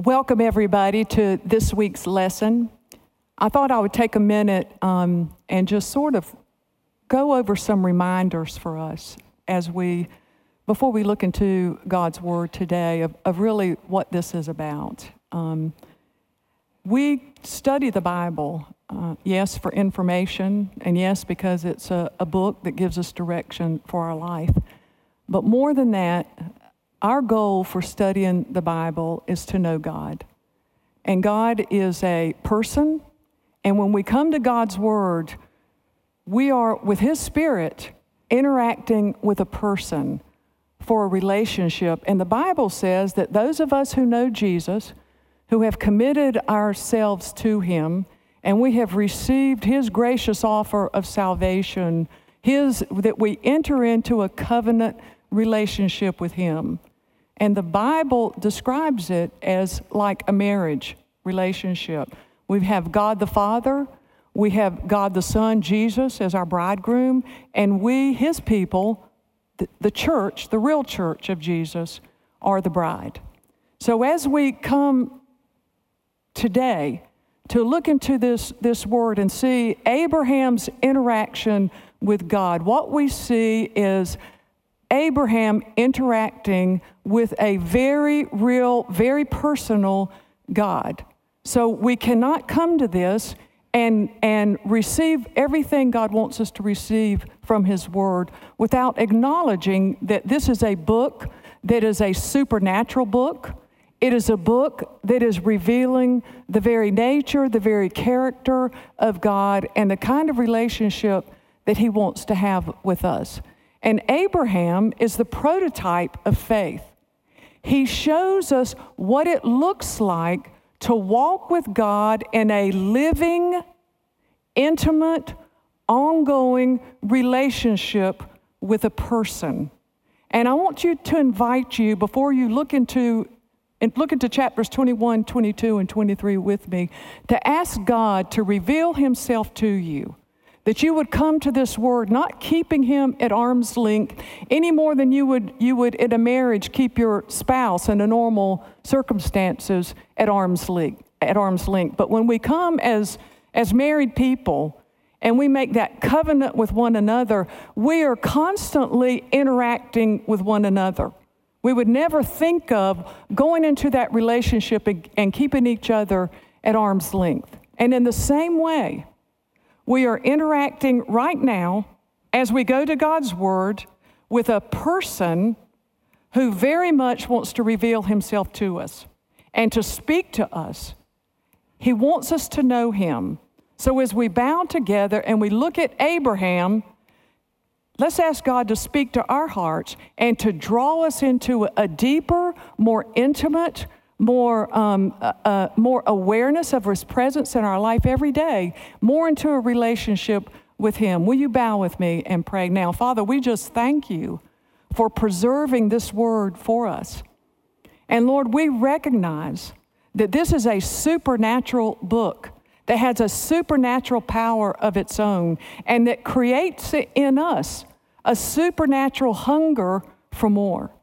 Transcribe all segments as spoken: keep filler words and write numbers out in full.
Welcome everybody to this week's lesson. I thought I would take a minute um, and just sort of go over some reminders for us as we, before we look into God's Word today, of, of really what this is about. Um, we study the Bible, uh, yes, for information, and yes, because it's a, a book that gives us direction for our life. But more than that, our goal for studying the Bible is to know God. And God is a person, and when we come to God's Word, we are, with His Spirit, interacting with a person for a relationship. And the Bible says that those of us who know Jesus, who have committed ourselves to Him, and we have received His gracious offer of salvation, His, that we enter into a covenant relationship with Him. And the Bible describes it as like a marriage relationship. We have God the Father, we have God the Son, Jesus, as our bridegroom, and we, His people, the, the church, the real church of Jesus, are the bride. So as we come today to look into this, this word and see Abraham's interaction with God, what we see is Abraham interacting with a very real, very personal God. So we cannot come to this and, and receive everything God wants us to receive from His Word without acknowledging that this is a book that is a supernatural book. It is a book that is revealing the very nature, the very character of God and the kind of relationship that He wants to have with us. And Abraham is the prototype of faith. He shows us what it looks like to walk with God in a living, intimate, ongoing relationship with a person. And I want you to invite you, before you look into and look into chapters twenty-one, twenty-two, and twenty-three with me, to ask God to reveal Himself to you. That you would come to this word, not keeping Him at arm's length any more than you would you would in a marriage keep your spouse in a normal circumstances at arm's length. At arm's length. But when we come as as married people and we make that covenant with one another, we are constantly interacting with one another. We would never think of going into that relationship and, and keeping each other at arm's length. And in the same way, we are interacting right now as we go to God's Word with a person who very much wants to reveal Himself to us and to speak to us. He wants us to know Him. So as we bow together and we look at Abraham, let's ask God to speak to our hearts and to draw us into a deeper, more intimate, more um, uh, uh, more awareness of His presence in our life every day, more into a relationship with Him. Will you bow with me and pray now? Father, we just thank You for preserving this word for us. And Lord, we recognize that this is a supernatural book that has a supernatural power of its own and that creates in us a supernatural hunger for more.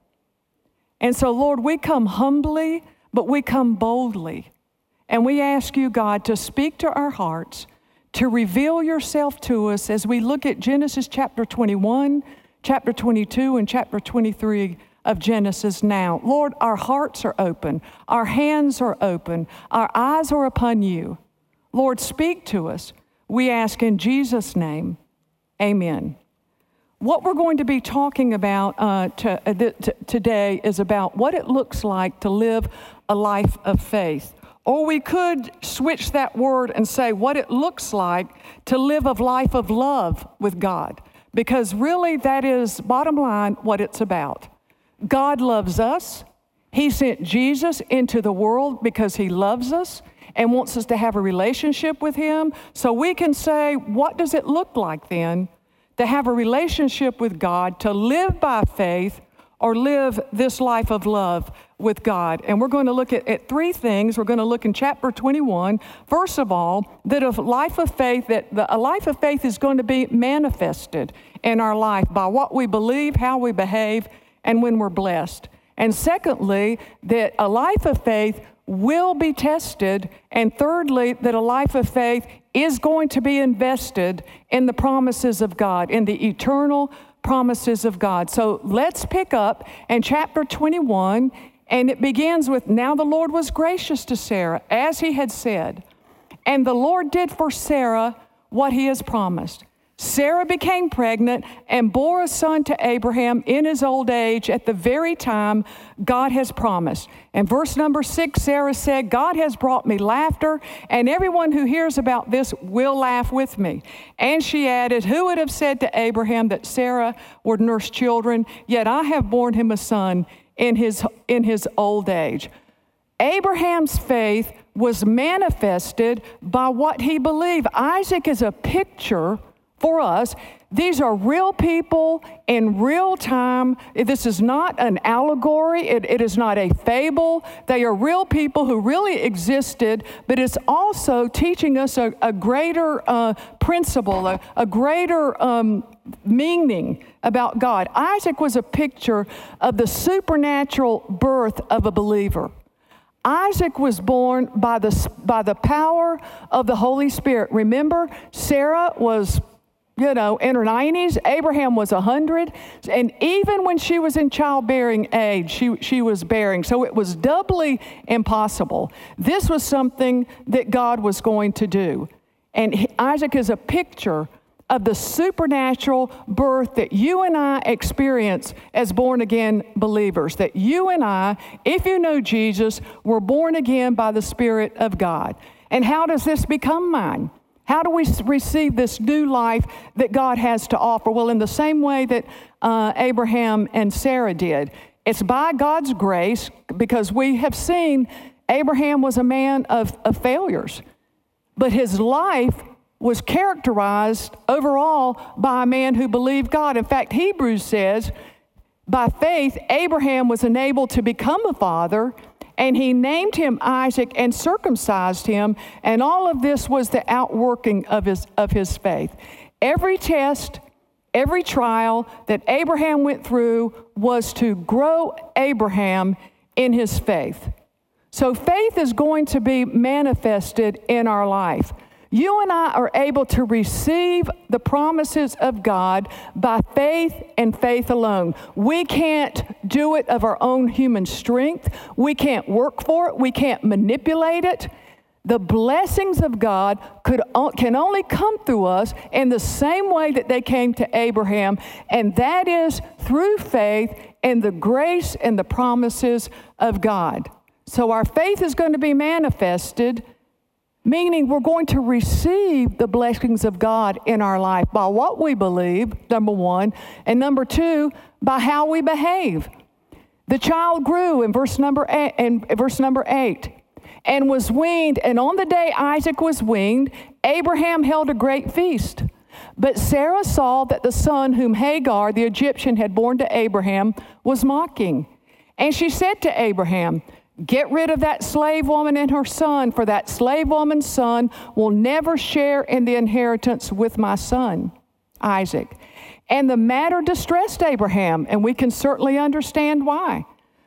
And so, Lord, we come humbly, but we come boldly, and we ask You, God, to speak to our hearts, to reveal Yourself to us as we look at Genesis chapter twenty-one, chapter twenty-two, and chapter twenty-three of Genesis now. Lord, our hearts are open, our hands are open, our eyes are upon You. Lord, speak to us. We ask in Jesus' name, amen. What we're going to be talking about uh, to, uh, th- t- today is about what it looks like to live a life of faith. Or we could switch that word and say what it looks like to live a life of love with God. Because really that is, bottom line, what it's about. God loves us. He sent Jesus into the world because He loves us and wants us to have a relationship with Him. So we can say, what does it look like then to have a relationship with God, to live by faith, or live this life of love with God? And we're going to look at, at three things. We're going to look in chapter twenty-one. First of all, that a life of faith, that the, a life of faith is going to be manifested in our life by what we believe, how we behave, and when we're blessed. And secondly, that a life of faith will be tested. And thirdly, that a life of faith is going to be invested in the promises of God, in the eternal promises of God. So let's pick up in chapter twenty-one, and it begins with, "Now the Lord was gracious to Sarah, as he had said, and the Lord did for Sarah what he has promised. Sarah became pregnant and bore a son to Abraham in his old age at the very time God has promised." And verse number six, Sarah said, "God has brought me laughter, and everyone who hears about this will laugh with me." And she added, "Who would have said to Abraham that Sarah would nurse children? Yet I have borne him a son in his, in his old age." Abraham's faith was manifested by what he believed. Isaac is a picture for us. These are real people in real time. This is not an allegory. It, it is not a fable. They are real people who really existed, but it's also teaching us a, a greater uh, principle, a, a greater um, meaning about God. Isaac was a picture of the supernatural birth of a believer. Isaac was born by the, by the power of the Holy Spirit. Remember, Sarah was you know, in her nineties, Abraham was one hundred, and even when she was in childbearing age, she, she was bearing. So it was doubly impossible. This was something that God was going to do. And Isaac is a picture of the supernatural birth that you and I experience as born-again believers, that you and I, if you know Jesus, were born again by the Spirit of God. And how does this become mine? How do we receive this new life that God has to offer? Well, in the same way that uh, Abraham and Sarah did. It's by God's grace, because we have seen Abraham was a man of, of failures, but his life was characterized overall by a man who believed God. In fact, Hebrews says, by faith, Abraham was enabled to become a father, and he named him Isaac and circumcised him, and all of this was the outworking of his, of his faith. Every test, every trial that Abraham went through was to grow Abraham in his faith. So faith is going to be manifested in our life. You and I are able to receive the promises of God by faith and faith alone. We can't do it of our own human strength. We can't work for it. We can't manipulate it. The blessings of God could, can only come through us in the same way that they came to Abraham, and that is through faith and the grace and the promises of God. So our faith is going to be manifested, meaning we're going to receive the blessings of God in our life by what we believe, number one, and number two, by how we behave. The child grew in verse number eight, in verse number eight, and was weaned, and on the day Isaac was weaned, Abraham held a great feast. But Sarah saw that the son whom Hagar, the Egyptian, had borne to Abraham was mocking. And she said to Abraham, "Get rid of that slave woman and her son, for that slave woman's son will never share in the inheritance with my son, Isaac." And the matter distressed Abraham, and we can certainly understand why.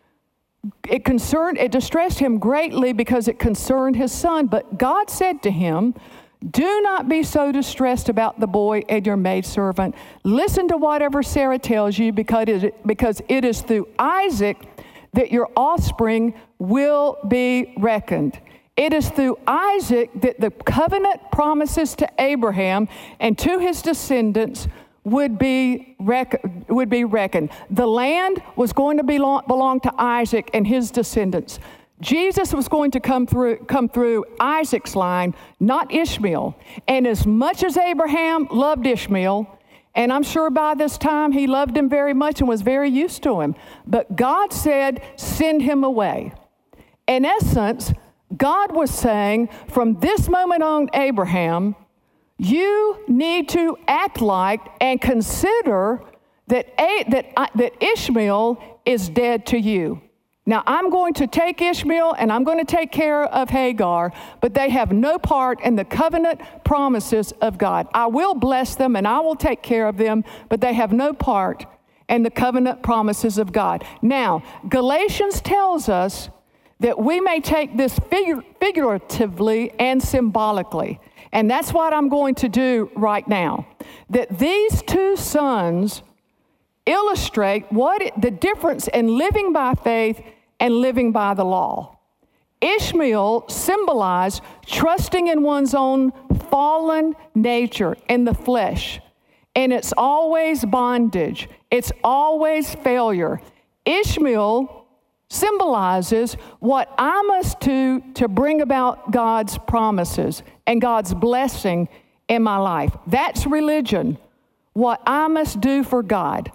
It concerned, it distressed him greatly because it concerned his son. But God said to him, "Do not be so distressed about the boy and your maidservant. Listen to whatever Sarah tells you, because it, because it is through Isaac that your offspring will be reckoned." It is through Isaac that the covenant promises to Abraham and to his descendants would be rec- would be reckoned. The land was going to belong, belong to Isaac and his descendants. Jesus was going to come through come through Isaac's line, not Ishmael. And as much as Abraham loved Ishmael, and I'm sure by this time he loved him very much and was very used to him, but God said, "Send him away." In essence, God was saying, from this moment on, Abraham, you need to act like and consider that, A, that, uh, that Ishmael is dead to you. Now, I'm going to take Ishmael and I'm going to take care of Hagar, but they have no part in the covenant promises of God. I will bless them and I will take care of them, but they have no part in the covenant promises of God. Now, Galatians tells us that we may take this figur- figuratively and symbolically. And that's what I'm going to do right now. That these two sons illustrate what it, the difference in living by faith and living by the law. Ishmael symbolized trusting in one's own fallen nature in the flesh. And it's always bondage. It's always failure. Ishmael symbolizes what I must do to bring about God's promises and God's blessing in my life. That's religion, what I must do for God.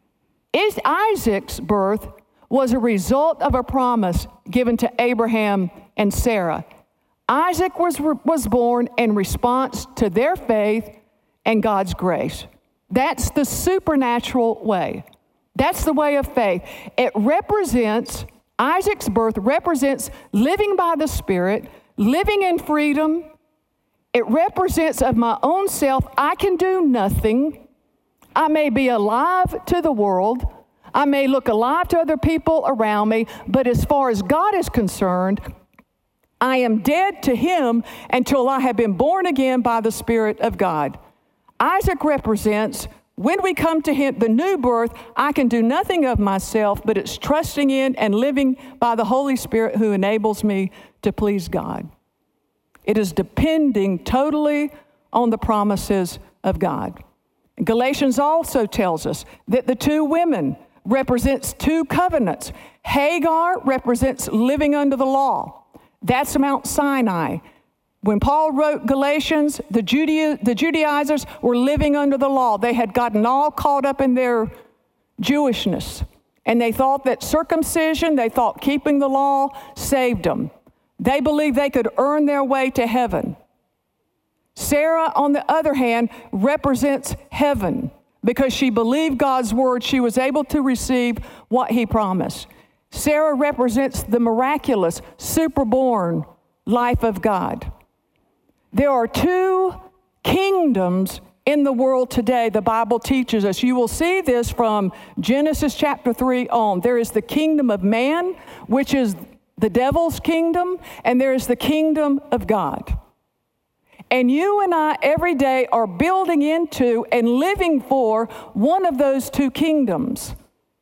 Is Isaac's birth was a result of a promise given to Abraham and Sarah. Isaac was, was born in response to their faith and God's grace. That's the supernatural way. That's the way of faith. It represents, Isaac's birth represents living by the Spirit, living in freedom. It represents of my own self, I can do nothing. I may be alive to the world. I may look alive to other people around me, but as far as God is concerned, I am dead to Him until I have been born again by the Spirit of God. Isaac represents, when we come to Him, the new birth, I can do nothing of myself, but it's trusting in and living by the Holy Spirit who enables me to please God. It is depending totally on the promises of God. Galatians also tells us that the two women represents two covenants. Hagar represents living under the law. That's Mount Sinai. When Paul wrote Galatians, the, Judea, the Judaizers were living under the law. They had gotten all caught up in their Jewishness. And they thought that circumcision, they thought keeping the law saved them. They believed they could earn their way to heaven. Sarah, on the other hand, represents heaven. Because she believed God's word, she was able to receive what He promised. Sarah represents the miraculous, superborn life of God. There are two kingdoms in the world today, the Bible teaches us. You will see this from Genesis chapter three on. There is the kingdom of man, which is the devil's kingdom, and there is the kingdom of God. And you and I every day are building into and living for one of those two kingdoms.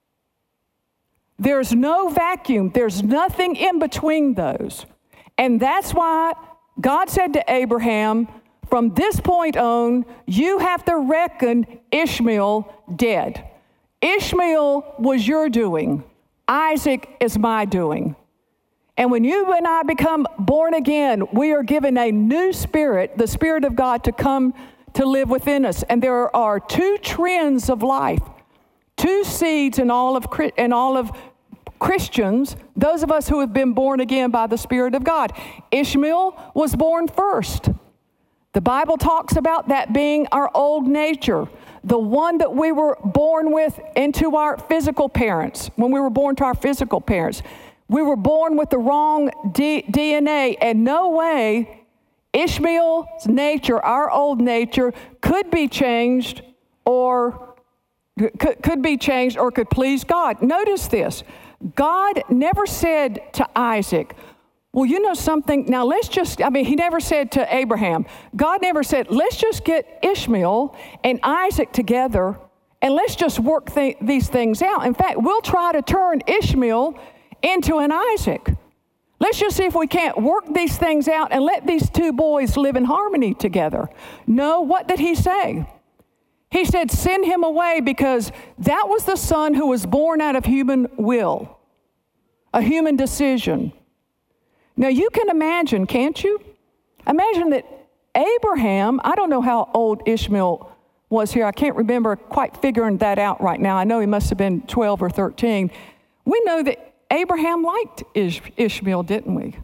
There's no vacuum. There's nothing in between those. And that's why God said to Abraham, from this point on, you have to reckon Ishmael dead. Ishmael was your doing. Isaac is my doing. And when you and I become born again, we are given a new spirit, the Spirit of God, to come to live within us. And there are two trends of life, two seeds in all of in all of Christians, those of us who have been born again by the Spirit of God. Ishmael was born first. The Bible talks about that being our old nature, the one that we were born with into our physical parents, when we were born to our physical parents. We were born with the wrong D- DNA, and no way Ishmael's nature, our old nature, could be changed or could, could be changed or could please God. Notice this. God never said to Isaac, well, you know something, now let's just, I mean, he never said to Abraham, God never said, let's just get Ishmael and Isaac together and let's just work th- these things out. In fact, we'll try to turn Ishmael into an Isaac. Let's just see if we can't work these things out and let these two boys live in harmony together. No, what did he say? He said, send him away, because that was the son who was born out of human will, a human decision. Now you can imagine, can't you? Imagine that Abraham, I don't know how old Ishmael was here. I can't remember quite figuring that out right now. I know he must have been twelve or thirteen. We know that Abraham liked Ish- Ishmael, didn't we?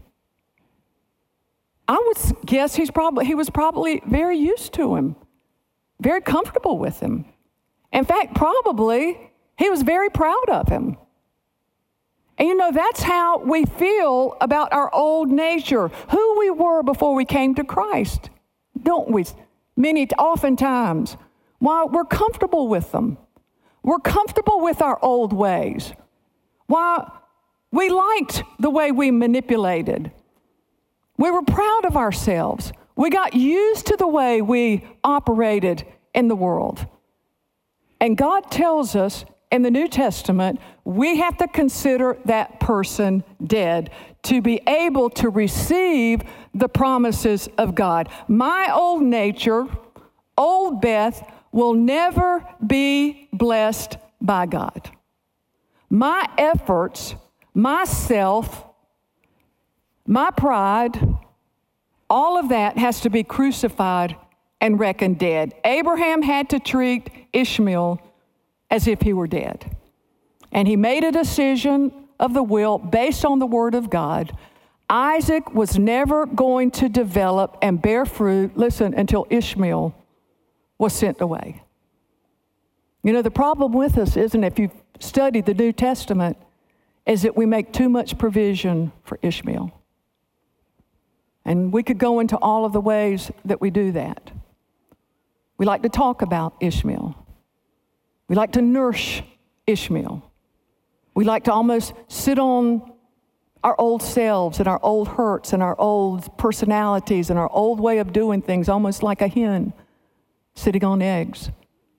I would guess he's probably he was probably very used to him, very comfortable with him. In fact, probably he was very proud of him. And you know, that's how we feel about our old nature, who we were before we came to Christ, don't we? Many, oftentimes, while we're comfortable with them, we're comfortable with our old ways. While We liked the way we manipulated. We were proud of ourselves. We got used to the way we operated in the world. And God tells us in the New Testament, we have to consider that person dead to be able to receive the promises of God. My old nature, old Beth, will never be blessed by God. My efforts, myself, my pride, all of that has to be crucified and reckoned dead. Abraham had to treat Ishmael as if he were dead. And he made a decision of the will based on the word of God. Isaac was never going to develop and bear fruit, listen, until Ishmael was sent away. You know, the problem with us, isn't it, if you've studied the New Testament, is that we make too much provision for Ishmael. And we could go into all of the ways that we do that. We like to talk about Ishmael. We like to nurse Ishmael. We like to almost sit on our old selves and our old hurts and our old personalities and our old way of doing things, almost like a hen sitting on eggs.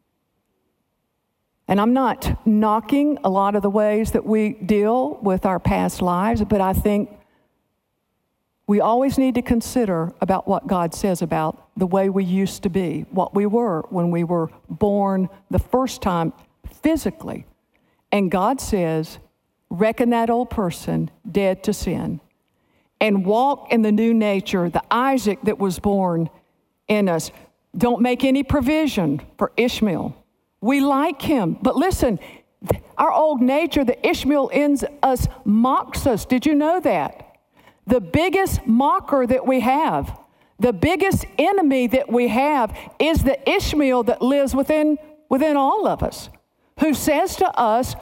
And I'm not knocking a lot of the ways that we deal with our past lives, but I think we always need to consider about what God says about the way we used to be, what we were when we were born the first time physically. And God says, reckon that old person dead to sin and walk in the new nature, the Isaac that was born in us. Don't make any provision for Ishmael. We like him. But listen, our old nature, the Ishmael in us, mocks us. Did you know that? The biggest mocker that we have, the biggest enemy that we have is the Ishmael that lives within, within all of us, who says to us,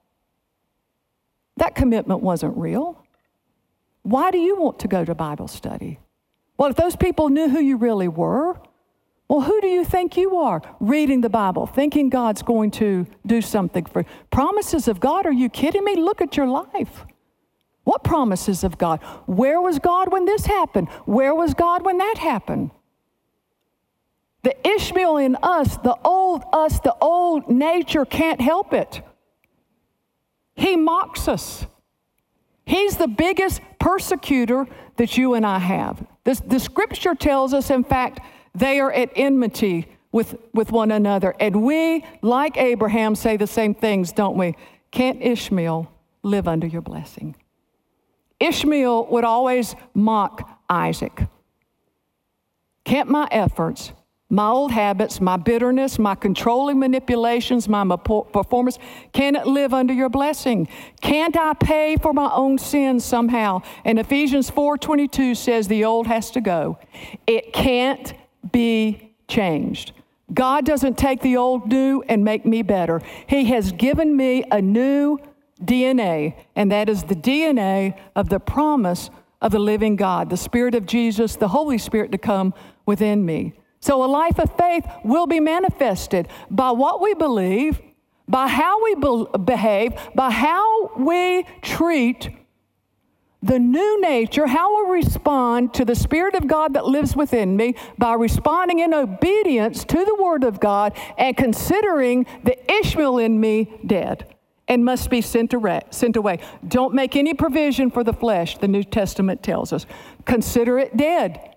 that commitment wasn't real. Why do you want to go to Bible study? Well, if those people knew who you really were, well, who do you think you are reading the Bible, thinking God's going to do something for you? Promises of God, are you kidding me? Look at your life. What promises of God? Where was God when this happened? Where was God when that happened? The Ishmael in us, the old us, the old nature can't help it. He mocks us. He's the biggest persecutor that you and I have. This, the scripture tells us, in fact, they are at enmity with, with one another. And we, like Abraham, say the same things, don't we? Can't Ishmael live under your blessing? Ishmael would always mock Isaac. Can't my efforts, my old habits, my bitterness, my controlling manipulations, my performance, can it live under your blessing? Can't I pay for my own sins somehow? And Ephesians four twenty-two says the old has to go. It can't be changed. God doesn't take the old new and make me better. He has given me a new D N A, and that is the D N A of the promise of the living God, the Spirit of Jesus, the Holy Spirit to come within me. So a life of faith will be manifested by what we believe, by how we be- behave, by how we treat the new nature, how we respond to the Spirit of God that lives within me, by responding in obedience to the Word of God and considering the Ishmael in me dead and must be sent away. Don't make any provision for the flesh, the New Testament tells us. Consider it dead.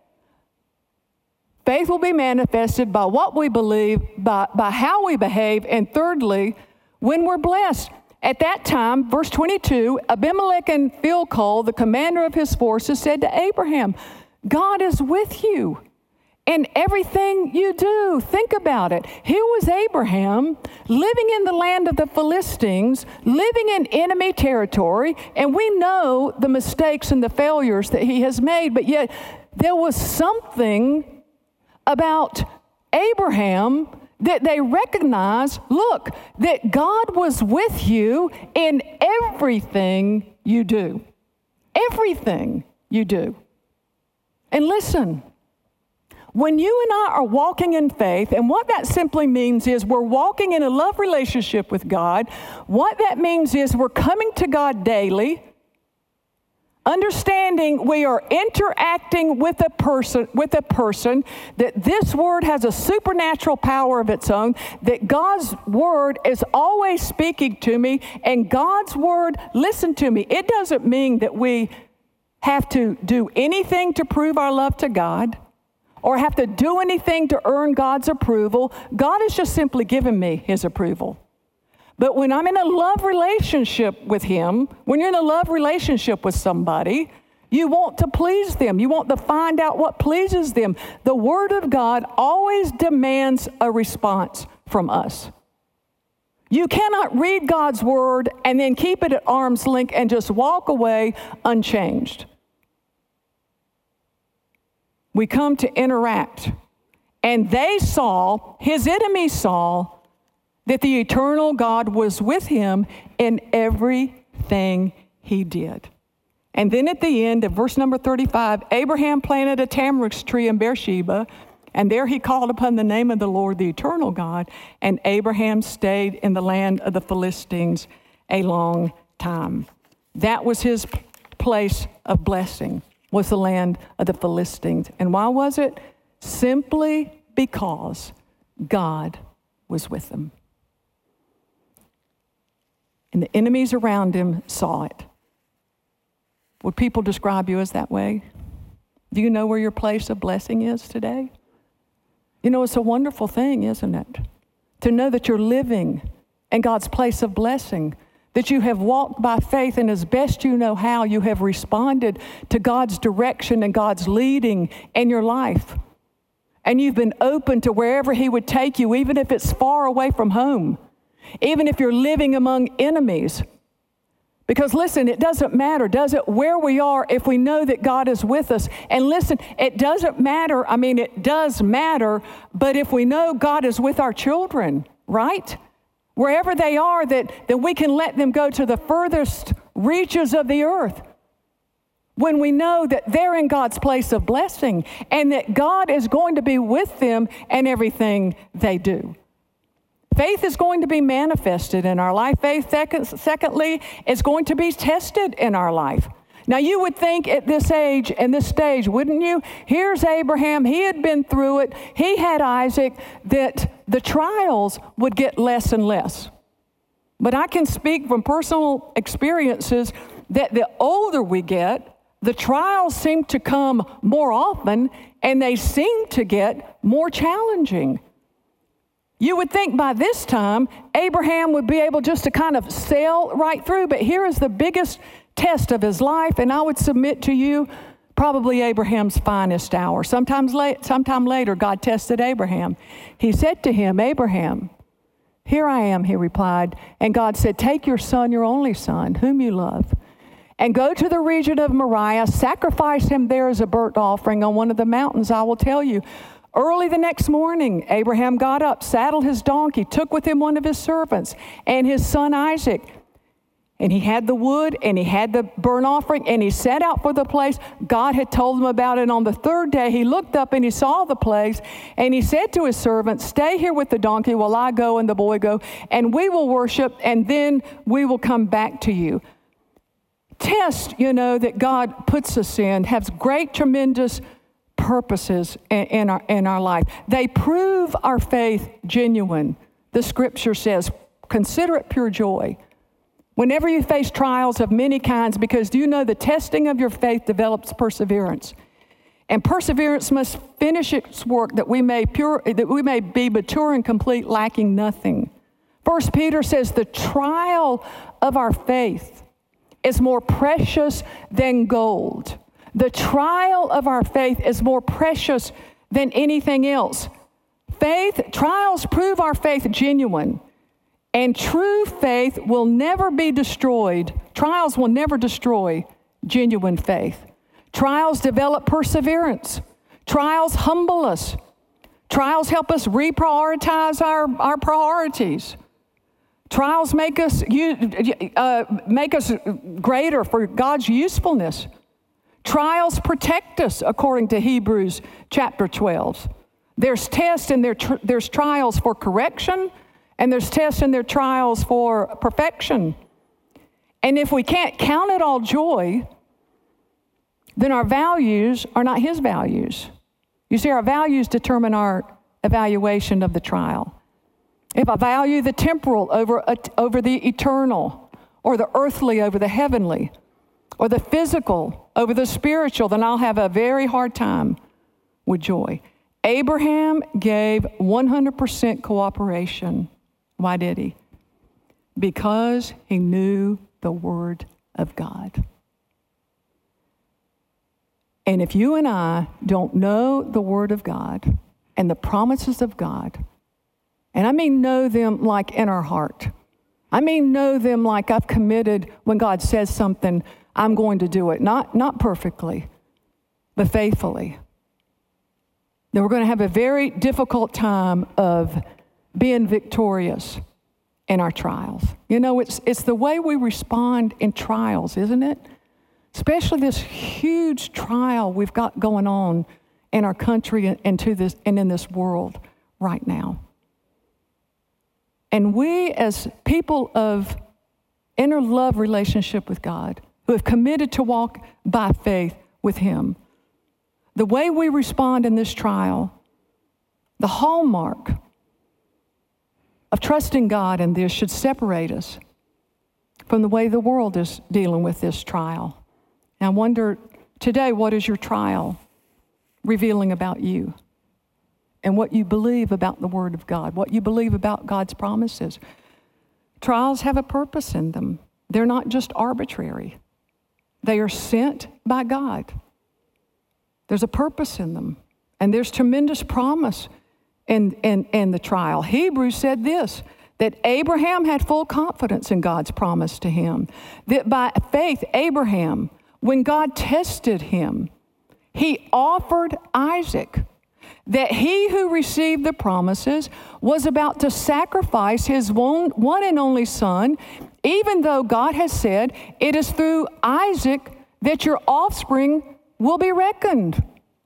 Faith will be manifested by what we believe, by, by how we behave, and thirdly, when we're blessed. At that time, verse twenty-two, Abimelech and Phicol, the commander of his forces, said to Abraham, God is with you in everything you do. Think about it. Here was Abraham living in the land of the Philistines, living in enemy territory, and we know the mistakes and the failures that he has made, but yet there was something about Abraham that they recognized, look, that God was with you in everything you do. Everything you do. And listen, when you and I are walking in faith, and what that simply means is we're walking in a love relationship with God. What that means is we're coming to God daily. Understanding we are interacting with a person, with a person, that this word has a supernatural power of its own, that God's word is always speaking to me, and God's word, listen to me, it doesn't mean that we have to do anything to prove our love to God or have to do anything to earn God's approval. God has just simply given me his approval. But when I'm in a love relationship with him, when you're in a love relationship with somebody, you want to please them. You want to find out what pleases them. The Word of God always demands a response from us. You cannot read God's Word and then keep it at arm's length and just walk away unchanged. We come to interact. And they saw, his enemies saw, that the eternal God was with him in everything he did. And then at the end of verse number thirty-five, Abraham planted a tamarisk tree in Beersheba, and there he called upon the name of the Lord, the eternal God, and Abraham stayed in the land of the Philistines a long time. That was his place of blessing, was the land of the Philistines. And why was it? Simply because God was with them. And the enemies around him saw it. Would people describe you as that way? Do you know where your place of blessing is today? You know, it's a wonderful thing, isn't it? To know that you're living in God's place of blessing, that you have walked by faith, and as best you know how, you have responded to God's direction and God's leading in your life. And you've been open to wherever he would take you, even if it's far away from home. Even if you're living among enemies. Because listen, it doesn't matter, does it, where we are if we know that God is with us. And listen, it doesn't matter, I mean, it does matter, but if we know God is with our children, right? Wherever they are, that, that we can let them go to the furthest reaches of the earth. When we know that they're in God's place of blessing and that God is going to be with them in everything they do. Faith is going to be manifested in our life. Faith, secondly, is going to be tested in our life. Now, you would think at this age and this stage, wouldn't you? Here's Abraham. He had been through it. He had Isaac, that the trials would get less and less. But I can speak from personal experiences that the older we get, the trials seem to come more often, and they seem to get more challenging. You would think by this time, Abraham would be able just to kind of sail right through, but here is the biggest test of his life, and I would submit to you, probably Abraham's finest hour. Sometimes late, sometime later, God tested Abraham. He said to him, Abraham, here I am, he replied, and God said, take your son, your only son, whom you love, and go to the region of Moriah, sacrifice him there as a burnt offering on one of the mountains I will tell you. Early the next morning, Abraham got up, saddled his donkey, took with him one of his servants and his son Isaac. And he had the wood and he had the burnt offering and he set out for the place. God had told him about it. On the third day, he looked up and he saw the place and he said to his servant, stay here with the donkey while I go and the boy go, and we will worship and then we will come back to you. Test, you know, that God puts us in has great, tremendous purposes in our, in our life. They prove our faith genuine. The scripture says, consider it pure joy whenever you face trials of many kinds, because do you know the testing of your faith develops perseverance? And perseverance must finish its work that we may pure, that we may be mature and complete, lacking nothing. First Peter says the trial of our faith is more precious than gold. The trial of our faith is more precious than anything else. Faith, trials prove our faith genuine. And true faith will never be destroyed. Trials will never destroy genuine faith. Trials develop perseverance. Trials humble us. Trials help us reprioritize our, our priorities. Trials make us, uh, make us greater for God's usefulness. Trials protect us, according to Hebrews chapter twelve. There's tests and there tr- there's trials for correction, and there's tests and there trials for perfection. And if we can't count it all joy then our values are not his values. You see, our values determine our evaluation of the trial. If I value the temporal over, over the eternal, or the earthly over the heavenly, or the physical over the spiritual, then I'll have a very hard time with joy. Abraham gave one hundred percent cooperation. Why did he? Because he knew the Word of God. And if you and I don't know the Word of God and the promises of God, and I mean know them like in our heart, I mean know them like I've committed when God says something, I'm going to do it. Not, not perfectly, but faithfully. Then we're going to have a very difficult time of being victorious in our trials. You know, it's it's the way we respond in trials, isn't it? Especially this huge trial we've got going on in our country and to this and in this world right now. And we, as people of inner love relationship with God, who have committed to walk by faith with Him, the way we respond in this trial, the hallmark of trusting God in this should separate us from the way the world is dealing with this trial. And I wonder today, what is your trial revealing about you and what you believe about the Word of God, what you believe about God's promises? Trials have a purpose in them. They're not just arbitrary. They are sent by God. There's a purpose in them. And there's tremendous promise in, in, in the trial. Hebrews said this, that Abraham had full confidence in God's promise to him. That by faith, Abraham, when God tested him, he offered Isaac. That he who received the promises was about to sacrifice his one, one and only son, even though God has said, it is through Isaac that your offspring will be reckoned.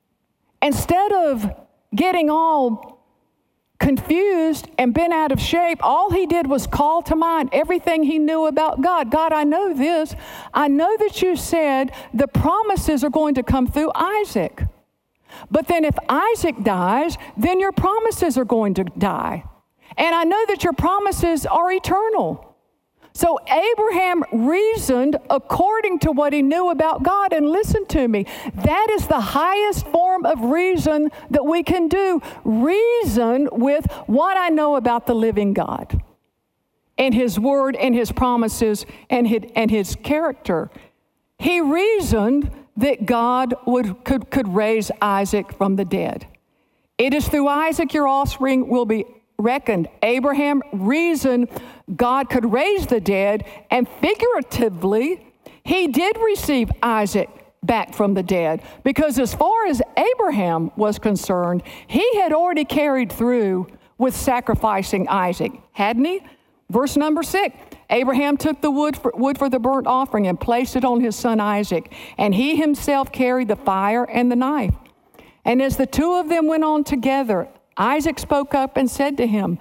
Instead of getting all confused and bent out of shape, all he did was call to mind everything he knew about God. God, I know this. I know that you said the promises are going to come through Isaac. But then if Isaac dies, then your promises are going to die. And I know that your promises are eternal. So Abraham reasoned according to what he knew about God. And listen to me, that is the highest form of reason that we can do. Reason with what I know about the living God and His Word and His promises and His, and his character. He reasoned that God would could, could raise Isaac from the dead. It is through Isaac your offspring will be reckoned. Abraham reasoned God could raise the dead, and figuratively, he did receive Isaac back from the dead, because as far as Abraham was concerned, he had already carried through with sacrificing Isaac, hadn't he? Verse number six, Abraham took the wood for, wood for the burnt offering and placed it on his son Isaac, and he himself carried the fire and the knife. And as the two of them went on together, Isaac spoke up and said to him,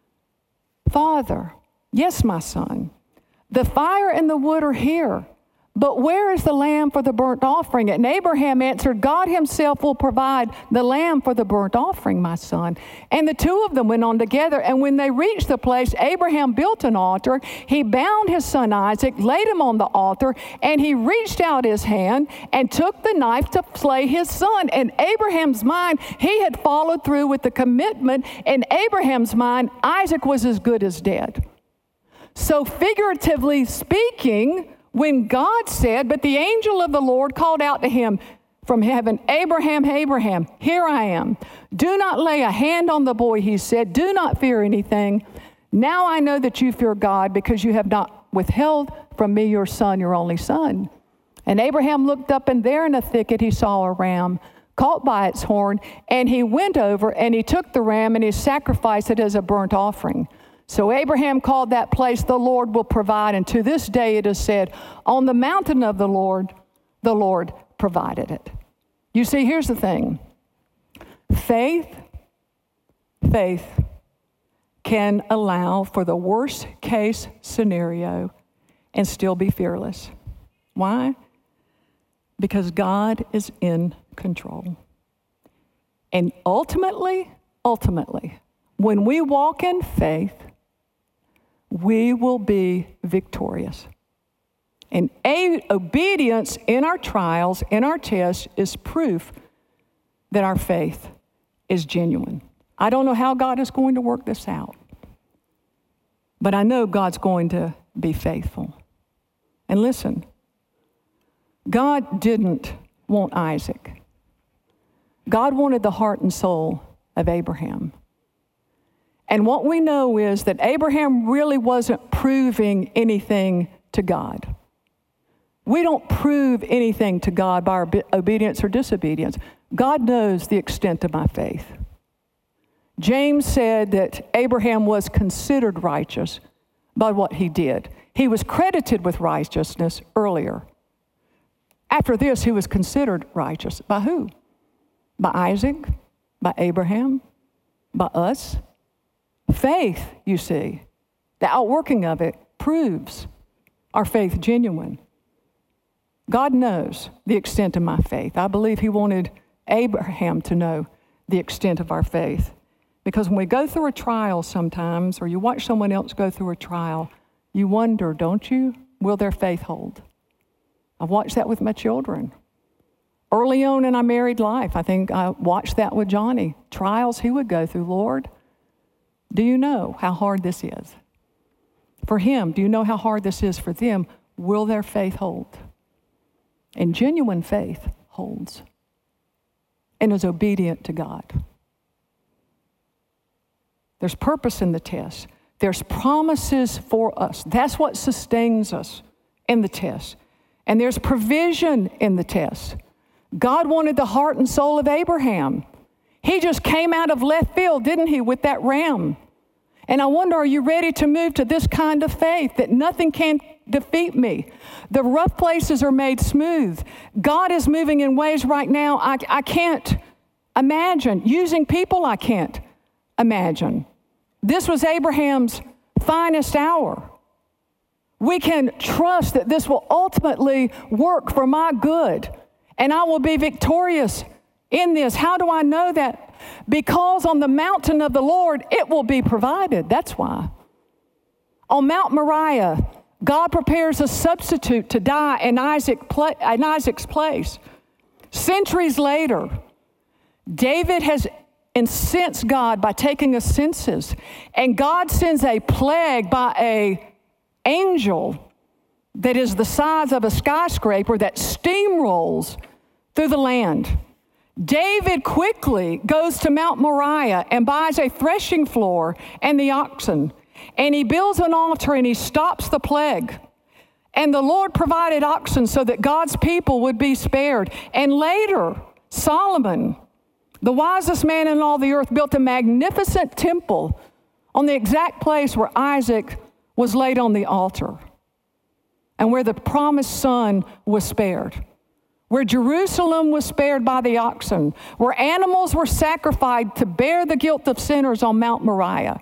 Father, yes, my son, the fire and the wood are here, but where is the lamb for the burnt offering? And Abraham answered, God Himself will provide the lamb for the burnt offering, my son. And the two of them went on together, and when they reached the place, Abraham built an altar. He bound his son Isaac, laid him on the altar, and he reached out his hand and took the knife to slay his son. In Abraham's mind, he had followed through with the commitment. In Abraham's mind, Isaac was as good as dead. So figuratively speaking, when God said, but the angel of the Lord called out to him from heaven, Abraham, Abraham, here I am. Do not lay a hand on the boy, he said. Do not fear anything. Now I know that you fear God, because you have not withheld from me your son, your only son. And Abraham looked up, and there in a thicket he saw a ram caught by its horn, and he went over and he took the ram and he sacrificed it as a burnt offering. So Abraham called that place, the Lord will provide. And to this day it is said, on the mountain of the Lord, the Lord provided it. You see, here's the thing. Faith, faith can allow for the worst case scenario and still be fearless. Why? Because God is in control. And ultimately, ultimately, when we walk in faith, we will be victorious. And a- obedience in our trials, in our tests, is proof that our faith is genuine. I don't know how God is going to work this out, but I know God's going to be faithful. And listen, God didn't want Isaac. God wanted the heart and soul of Abraham. And what we know is that Abraham really wasn't proving anything to God. We don't prove anything to God by our obedience or disobedience. God knows the extent of my faith. James said that Abraham was considered righteous by what he did. He was credited with righteousness earlier. After this, he was considered righteous. By who? By Isaac? By Abraham? By us? Faith, you see, the outworking of it proves our faith genuine. God knows the extent of my faith. I believe he wanted Abraham to know the extent of our faith. Because when we go through a trial sometimes, or you watch someone else go through a trial, you wonder, don't you, will their faith hold? I've watched that with my children. Early on in our married life, I think I watched that with Johnny. Trials he would go through. Lord, do you know how hard this is? For him, do you know how hard this is for them? Will their faith hold? And genuine faith holds and is obedient to God. There's purpose in the test. There's promises for us. That's what sustains us in the test. And there's provision in the test. God wanted the heart and soul of Abraham. He just came out of left field, didn't he, with that ram? And I wonder, are you ready to move to this kind of faith that nothing can defeat me? The rough places are made smooth. God is moving in ways right now I, I can't imagine. Using people I can't imagine. This was Abraham's finest hour. We can trust that this will ultimately work for my good, and I will be victorious in this. How do I know that? Because on the mountain of the Lord, it will be provided. That's why. On Mount Moriah, God prepares a substitute to die in, Isaac, in Isaac's place. Centuries later, David has incensed God by taking a census, and God sends a plague by a angel that is the size of a skyscraper that steamrolls through the land. David quickly goes to Mount Moriah and buys a threshing floor and the oxen, and he builds an altar and he stops the plague. And the Lord provided oxen so that God's people would be spared. And later, Solomon, the wisest man in all the earth, built a magnificent temple on the exact place where Isaac was laid on the altar and where the promised son was spared, where Jerusalem was spared by the oxen, where animals were sacrificed to bear the guilt of sinners on Mount Moriah.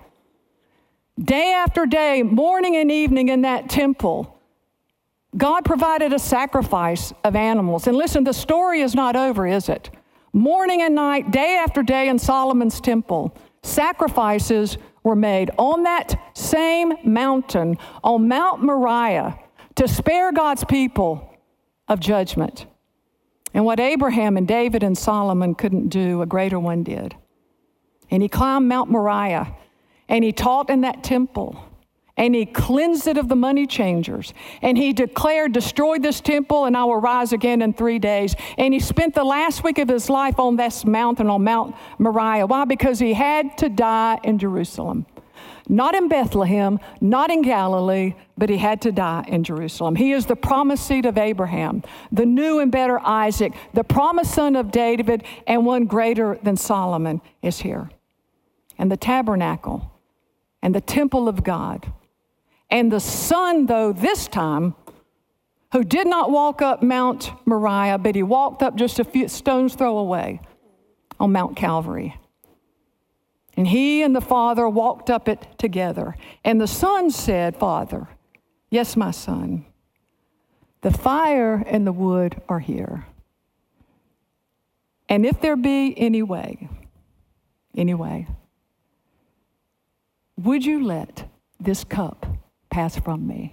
Day after day, morning and evening in that temple, God provided a sacrifice of animals. And listen, the story is not over, is it? Morning and night, day after day in Solomon's temple, sacrifices were made on that same mountain, on Mount Moriah, to spare God's people of judgment. And what Abraham and David and Solomon couldn't do, a greater one did. And he climbed Mount Moriah, and he taught in that temple, and he cleansed it of the money changers. And he declared, destroy this temple and I will rise again in three days. And he spent the last week of his life on this mountain, on Mount Moriah. Why? Because he had to die in Jerusalem. Not in Bethlehem, not in Galilee, but he had to die in Jerusalem. He is the promised seed of Abraham, the new and better Isaac, the promised son of David, and one greater than Solomon is here. And the tabernacle and the temple of God. And the son, though, this time, who did not walk up Mount Moriah, but he walked up just a few stones throw away on Mount Calvary. And he and the Father walked up it together. And the son said, Father, yes, my son, the fire and the wood are here, And if there be any way, any way, would you let this cup pass from me?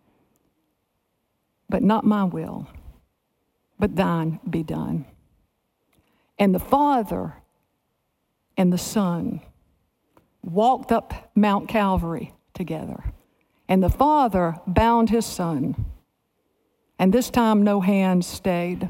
But not my will, but thine be done. And the Father and the Son walked up Mount Calvary together. And the Father bound his Son. And this time no hand stayed.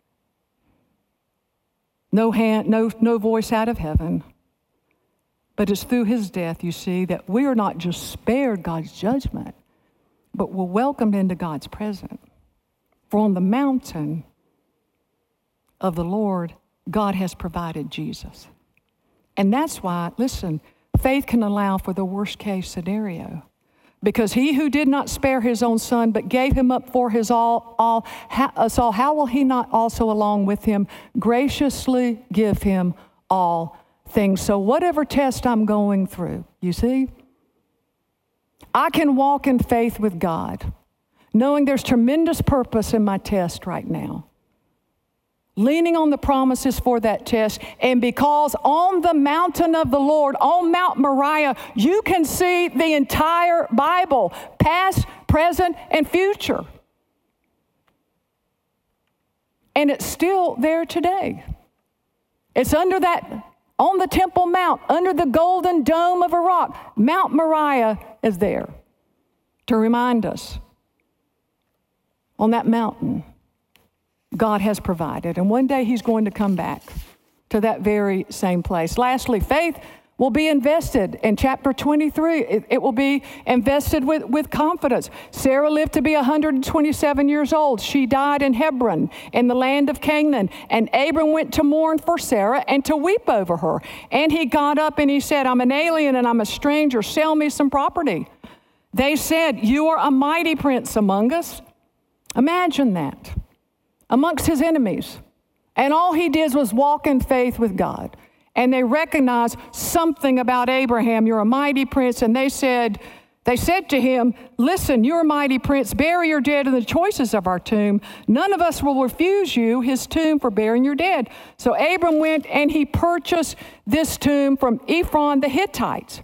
No hand, no, no voice out of heaven. But it's through his death, you see, that we are not just spared God's judgment, but we're welcomed into God's presence. For on the mountain of the Lord, God has provided Jesus. And that's why, listen, faith can allow for the worst case scenario. Because he who did not spare his own son, but gave him up for his all, all ha, us all, how will he not also along with him graciously give him all things? So whatever test I'm going through, you see, I can walk in faith with God, knowing there's tremendous purpose in my test right now. Leaning on the promises for that test, and because on the mountain of the Lord, on Mount Moriah, you can see the entire Bible, past, present, and future. And it's still there today. It's under that, on the Temple Mount, under the golden dome of a rock. Mount Moriah is there to remind us on that mountain, God has provided. And one day he's going to come back to that very same place. Lastly, faith will be invested in chapter twenty-three. It, it will be invested with, with confidence. Sarah lived to be one hundred twenty-seven years old. She died in Hebron in the land of Canaan. And Abram went to mourn for Sarah and to weep over her. And he got up and he said, I'm an alien and I'm a stranger. Sell me some property. They said, you are a mighty prince among us. Imagine that. Amongst his enemies. And all he did was walk in faith with God. And they recognized something about Abraham. You're a mighty prince. And they said, they said to him, listen, you're a mighty prince. Bury your dead in the choices of our tomb. None of us will refuse you his tomb for burying your dead. So Abram went and he purchased this tomb from Ephron the Hittites.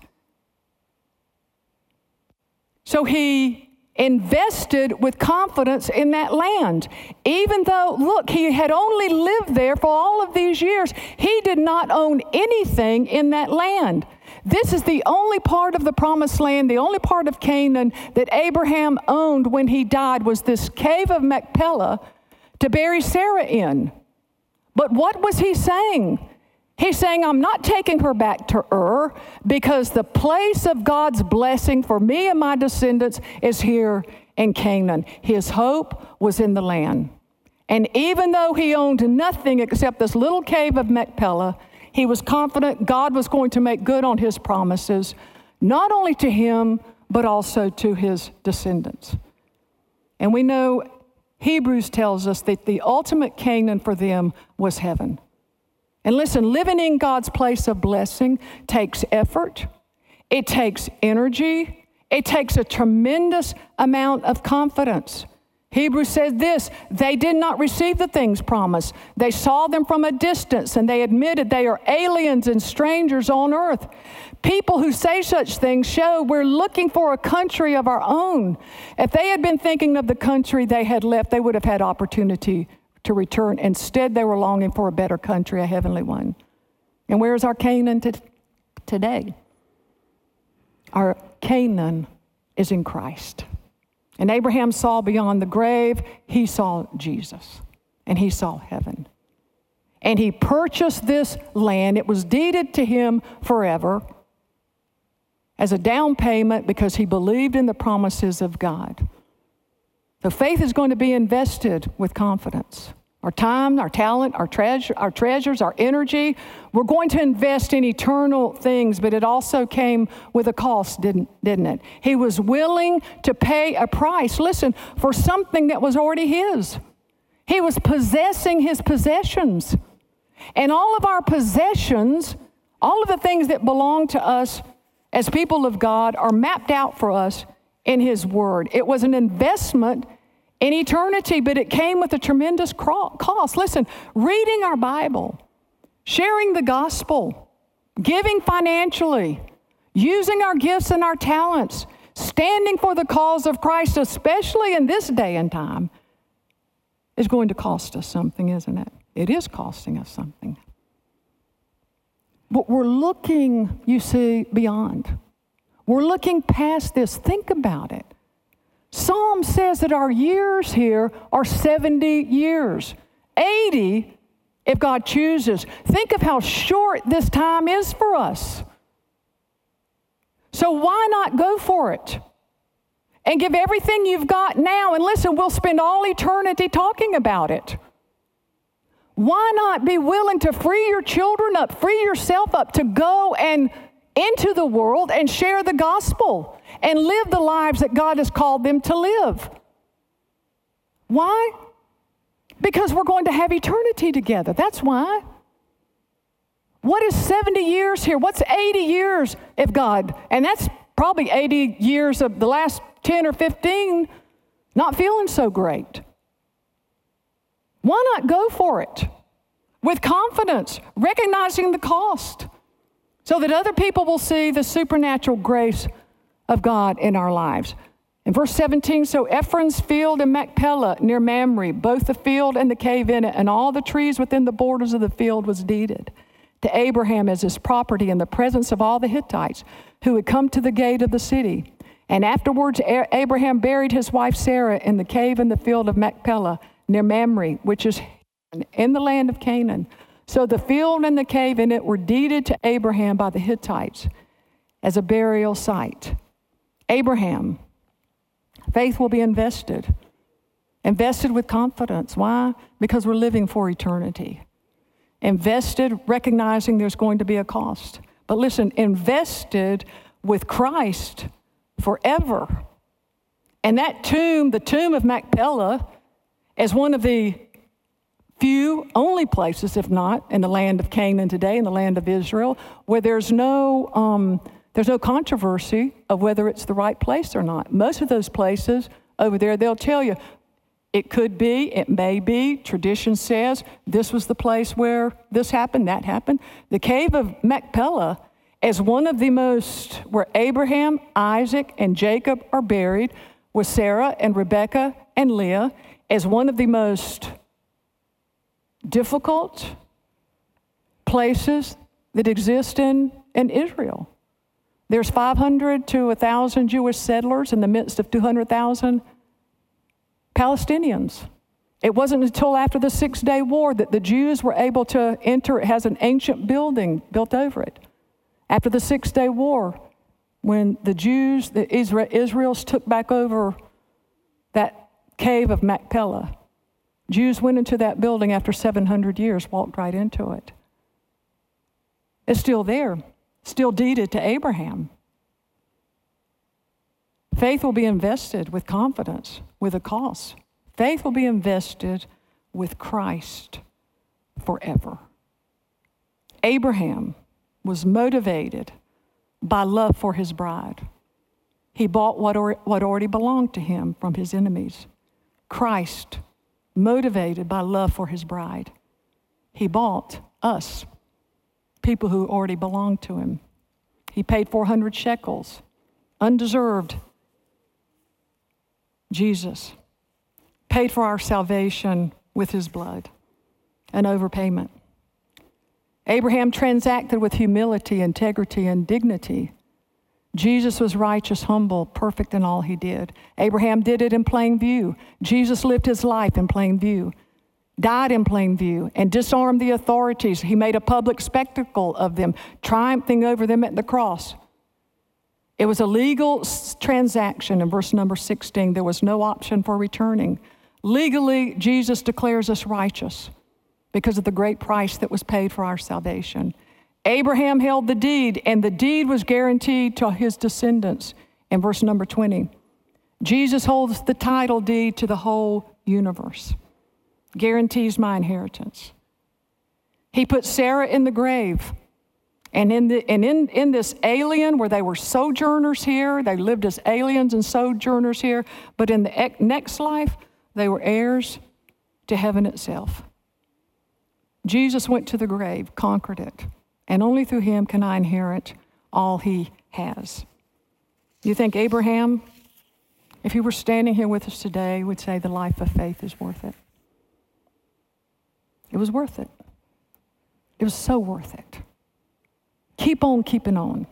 So he invested with confidence in that land. Even though, look, he had only lived there for all of these years, he did not own anything in that land. This is the only part of the promised land, the only part of Canaan that Abraham owned when he died was this cave of Machpelah to bury Sarah in. But what was he saying? He's saying, I'm not taking her back to Ur because the place of God's blessing for me and my descendants is here in Canaan. His hope was in the land. And even though he owned nothing except this little cave of Machpelah, he was confident God was going to make good on his promises, not only to him, but also to his descendants. And we know Hebrews tells us that the ultimate Canaan for them was heaven. And listen, living in God's place of blessing takes effort. It takes energy. It takes a tremendous amount of confidence. Hebrews says this, they did not receive the things promised. They saw them from a distance and they admitted they are aliens and strangers on earth. People who say such things show we're looking for a country of our own. If they had been thinking of the country they had left, they would have had opportunity to return. Instead, they were longing for a better country, a heavenly one. And where is our Canaan t- today? Our Canaan is in Christ. And Abraham saw beyond the grave, he saw Jesus, and he saw heaven. And he purchased this land. It was deeded to him forever as a down payment because he believed in the promises of God. The faith is going to be invested with confidence. Our time, our talent, our treasure, our treasures, our energy. We're going to invest in eternal things, but it also came with a cost, didn't, didn't it? He was willing to pay a price, listen, for something that was already his. He was possessing his possessions. And all of our possessions, all of the things that belong to us as people of God are mapped out for us in his word. It was an investment in eternity, but it came with a tremendous cost. Listen, reading our Bible, sharing the gospel, giving financially, using our gifts and our talents, standing for the cause of Christ, especially in this day and time, is going to cost us something, isn't it? It is costing us something. But we're looking, you see, beyond. We're looking past this. Think about it. Psalm says that our years here are seventy years, eighty if God chooses. Think of how short this time is for us. So why not go for it and give everything you've got now? And listen, we'll spend all eternity talking about it. Why not be willing to free your children up, free yourself up to go and into the world and share the gospel and live the lives that God has called them to live? Why? Because we're going to have eternity together. That's why. What is seventy years here? What's eighty years if God? And that's probably eighty years of the last ten or fifteen not feeling so great. Why not go for it with confidence, recognizing the cost, so that other people will see the supernatural grace of God in our lives? In verse seventeen, so Ephron's field and Machpelah near Mamre, both the field and the cave in it, and all the trees within the borders of the field was deeded to Abraham as his property in the presence of all the Hittites who had come to the gate of the city. And afterwards Abraham buried his wife Sarah in the cave in the field of Machpelah near Mamre, which is in the land of Canaan. So the field and the cave in it were deeded to Abraham by the Hittites as a burial site. Abraham, faith will be invested, invested with confidence. Why? Because we're living for eternity. Invested, recognizing there's going to be a cost. But listen, invested with Christ forever. And that tomb, the tomb of Machpelah, is one of the few, only places, if not, in the land of Canaan today, in the land of Israel, where there's no um, there's no controversy of whether it's the right place or not. Most of those places over there, they'll tell you, it could be, it may be, tradition says this was the place where this happened, that happened. The cave of Machpelah is one of the most, where Abraham, Isaac, and Jacob are buried, with Sarah and Rebekah and Leah, is one of the most difficult places that exist in, in Israel. There's five hundred to one thousand Jewish settlers in the midst of two hundred thousand Palestinians. It wasn't until after the Six-Day War that the Jews were able to enter. It has an ancient building built over it. After the Six-Day War, when the Jews, the Israel, Israels took back over that cave of Machpelah, Jews went into that building after seven hundred years, walked right into it. It's still there, still deeded to Abraham. Faith will be invested with confidence, with a cost. Faith will be invested with Christ forever. Abraham was motivated by love for his bride. He bought what, or, what already belonged to him from his enemies. Christ, motivated by love for his bride, he bought us, people who already belonged to him. He paid four hundred shekels, undeserved. Jesus paid for our salvation with his blood, an overpayment. Abraham transacted with humility, integrity, and dignity. Jesus was righteous, humble, perfect in all he did. Abraham did it in plain view. Jesus lived his life in plain view, died in plain view, and disarmed the authorities. He made a public spectacle of them, triumphing over them at the cross. It was a legal transaction. In verse number sixteen, there was no option for returning. Legally, Jesus declares us righteous because of the great price that was paid for our salvation. Abraham held the deed, and the deed was guaranteed to his descendants. In verse number twenty, Jesus holds the title deed to the whole universe, guarantees my inheritance. He put Sarah in the grave. And in the and in, in this alien, where they were sojourners here, they lived as aliens and sojourners here, but in the next life, they were heirs to heaven itself. Jesus went to the grave, conquered it, and only through him can I inherit all he has. You think Abraham, if he were standing here with us today, would say the life of faith is worth it? It was worth it. It was so worth it. Keep on keeping on.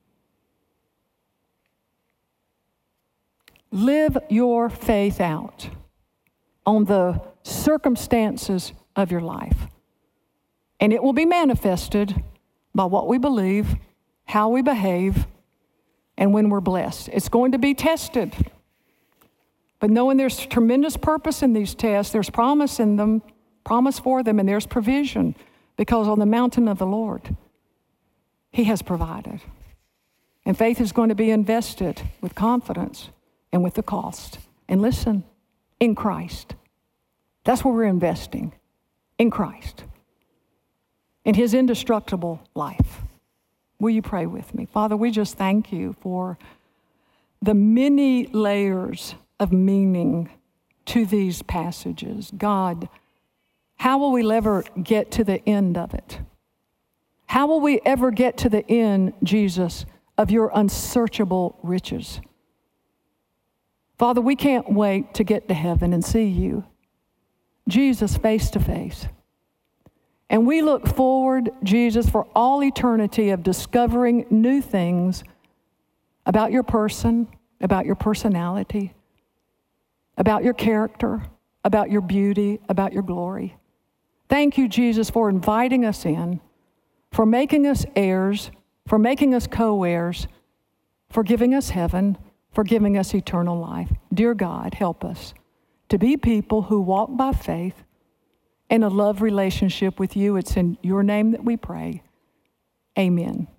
Live your faith out on the circumstances of your life. And it will be manifested by what we believe, how we behave, and when we're blessed. It's going to be tested. But knowing there's tremendous purpose in these tests, there's promise in them, promise for them, and there's provision. Because on the mountain of the Lord, he has provided. And faith is going to be invested with confidence and with the cost. And listen, in Christ. That's where we're investing, in Christ, in his indestructible life. Will you pray with me? Father, we just thank you for the many layers of meaning to these passages. God, how will we ever get to the end of it? How will we ever get to the end, Jesus, of your unsearchable riches? Father, we can't wait to get to heaven and see you, Jesus, face to face. And we look forward, Jesus, for all eternity of discovering new things about your person, about your personality, about your character, about your beauty, about your glory. Thank you, Jesus, for inviting us in, for making us heirs, for making us co-heirs, for giving us heaven, for giving us eternal life. Dear God, help us to be people who walk by faith in a love relationship with you. It's in your name that we pray. Amen.